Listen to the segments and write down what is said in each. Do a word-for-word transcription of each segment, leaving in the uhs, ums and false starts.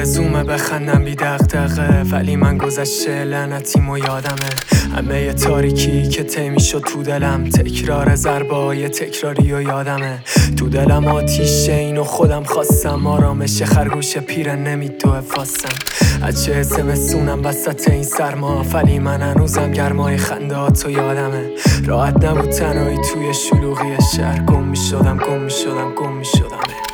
آرزومه بخندم بی دغدغه، ولی من گذشته لعنتیمو یادمه. همه ی تاریکی که طی شد تو دلم، تکرار ضربای تکراری و یادمه. تو دلم آتیشه اینو خودم خواستم، آرامش خرگوش پیره نمیدوه فاستم. از چه زمستونم وسط این سرما، ولی من هنوزم گرمای خندهاتو یادمه. راحت نبود تنهایی توی شلوغی شهر، گم میشدم گم میشدم گم میشدم.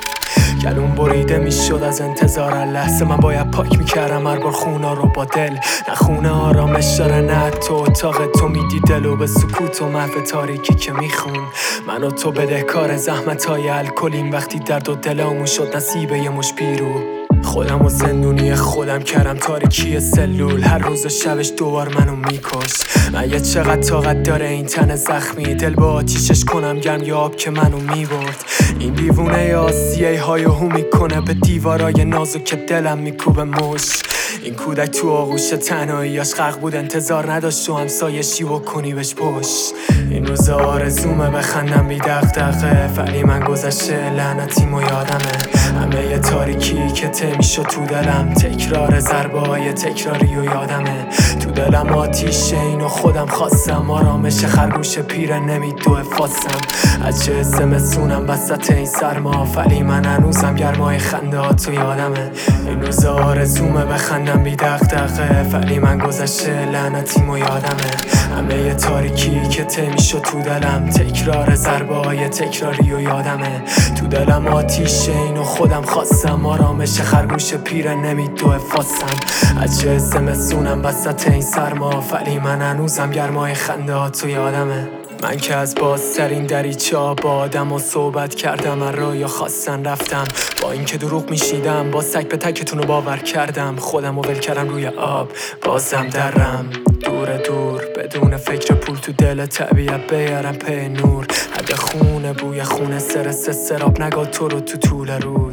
گلوم بریده میشد از انتظار لحظه، من باید پاک میکردم هر بار خونا رو با دل. نه خونه آرامش داره نه تو اتاق تو، میدی دلو به سکوت و محو تاریکی که میخون. من و تو بدهکار زحمت های الکلیم، وقتی درد و دلامون شد نصیب یه مش بیرو. خودم و زندونی خودم کردم تاریکی سلول، هر روز و شبش دوبار منو میکش. من یه چقدر طاقت داره این تن زخمی، دل با آتیشش کنم گرم یا آب که منو میبرد. این دیوونه آسیه های هو میکنه به دیوارای نازک دلم میکوبه مش. این کودک تو آغوش تنهاییاش غرق بود، انتظار نداشت تو همسایه شیوه کنی بهش پشت. این روز آرزومه بخندم بی دغدغه، ولی من گذشته لعنتیمو یادمه. همه ی تاریکی که طی میشد تو دلم، تکرار ضربه‌های تکراری و یادمه. تو دلم آتیشه اینو خودم خواستم، آرامش خرگوش پیره نمیدوه فاستم. از چه زمستونم وسط این سرما، ولی من هنوزم گرمای خندهاتو یادمه. این روز آرزومه بخندم بی دغدغه، ولی من گذشته لعنتیمو یادمه. همه ی تاریکی که طی میشد تو دلم، تکرار ضربه‌های تکراری و یادمه. تو دلم آتیشه اینو خودم خواستم، آرامش خرگوش پیره نمیدوه فاستم. از چه زمستونم وسط این سرما، ولی من هنوزم گرمای خندهاتو یادمه. من که از بازترین دریچه آبادم و صحبت کردم، من رایا خواستن رفتم. با اینکه دروغ میشیدم، با سگ به تکتون رو باور کردم. خودم رو ول کردم روی آب، بازم درم دور دور، بدون فکر پول تو دل طبیعت بیارم پی نور. حد خونه بوی خونه سرس سراب نگاه تو رو تو طول روز.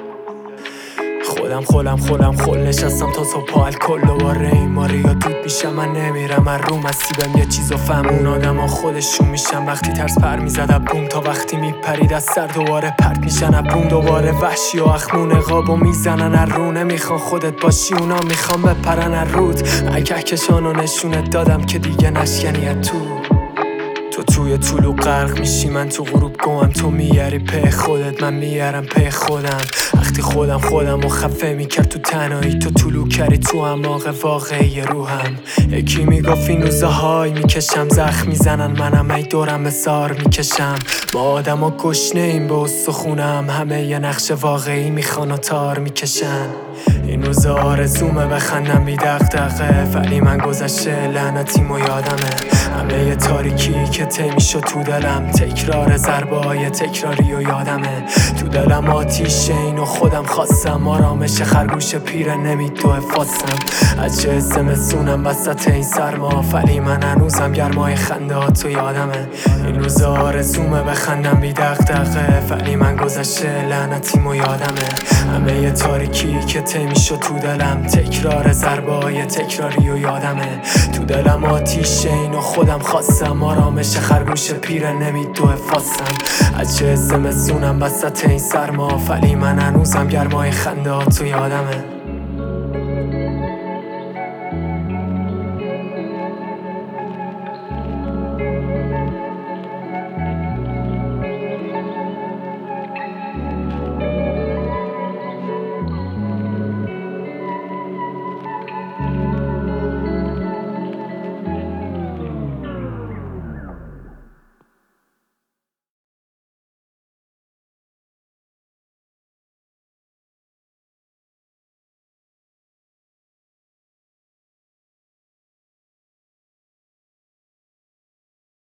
خودم خولم خولم خول نشستم تا صبح الکل دوباره این ماری یا دود میشم. من نمیرم من رو مسیبم یه چیزو فهمون، آدم ها خودشون میشم. وقتی ترس پر میزد بوم، تا وقتی میپرید از سر دوباره پرت میشن بوم. دوباره وحشی و اخمون قابو میزنن هر رو، نمیخوان خودت باشی اونا میخوان بپرن هر رود. من کهکشانو نشونت دادم که دیگه نشکنی تو. تو توی طولو غرق میشی، من تو غروب گوام. تو میاری پی خودت، من میارم پی خودم. وقتی خودم خودم و خفه میکرد تو تنهایی، تو طولو کردی تو اعماق واقعی روحم. یکی میگفت این روزه های میکشم زخم میزنن، منم ای دورم بسار میکشم. ما آدم ها گشنه این به استخونم، همه یه نقش واقعی میخوان و تار میکشن. این روز آرزومه بخندم بی دغدغه، ولی من گذشته لعنتیمو یادمه. همه ی تاریکی که طی میشد تو دلم، تکرار ضربه‌های تکراری و یادمه. تو دلم آتیشه اینو خودم خواستم، آرامش خرگوش پیره نمیدوه فاستم. از چه زمستونم وسط این سرما، ولی من هنوزم گرمای خندهاتو یادمه. این روز آرزومه بخندم بی دغدغه، ولی من گذشته لعنتیمو یادمه. همه ی تاریکی که طی میشد تو دلم، تکرار ضربه‌های تکراری و یادمه. تو دلم آتیشه اینو خودم خواستم، آرامش خرگوش پیره نمیدوه فاستم. از چه زمستونم وسط این سرما، ولی من هنوزم گرمای خندهاتو یادمه.